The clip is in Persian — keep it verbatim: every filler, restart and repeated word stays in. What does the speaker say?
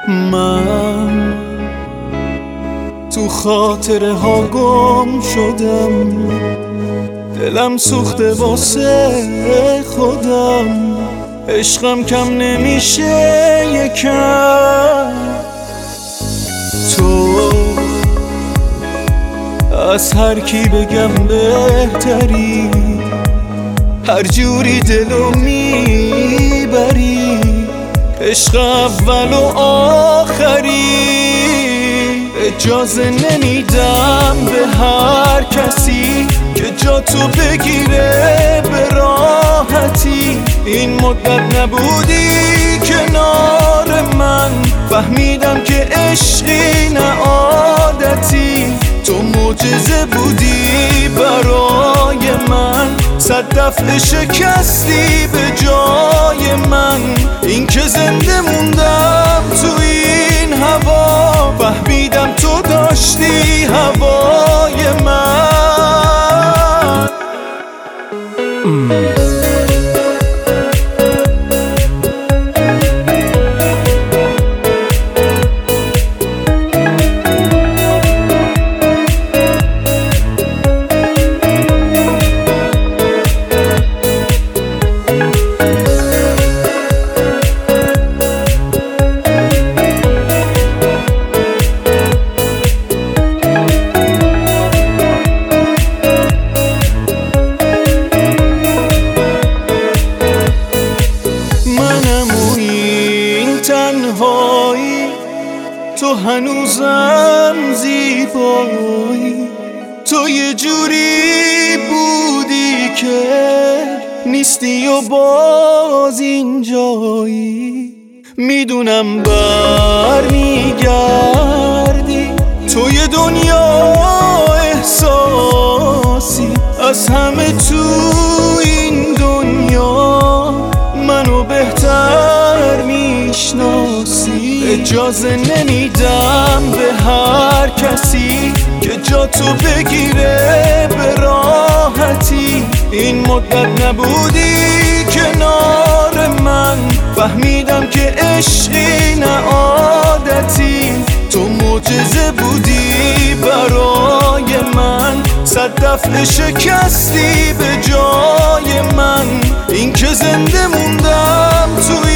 من تو خاطره ها گم شدم، دلم سوخته واسه خودم، عشقم کم نمیشه یکم. تو از هر کی بگم بهتری، هر جوری دلو میبری، عشق اول و آخری. اجازه نمیدم به هر کسی که جا تو بگیره به راحتی. این مدت نبودی کنار من، فهمیدم که عشقی نه عادتی. تو معجزه بودی برای من، صد دفعه شکستی به جای من. این که زنده موندم تو این هوا، فهمیدم تو داشتی هوای من. تنهایی تو هنوزم زیبایی، تو یه جوری بودی که نیستی و باز اینجایی. میدونم بر میگردی تو یه دنیا احساسی، از همه تو این دنیا منو بهتر میشناسی. اجازه نمیدم به هر کسی که جا تو بگیره به راحتی. این مدت نبودی کنار من، فهمیدم که عشقی نه عادتی. تو معجزه بودی برای من، صد دفعه شکستی به جای من. این که زنده موندم توی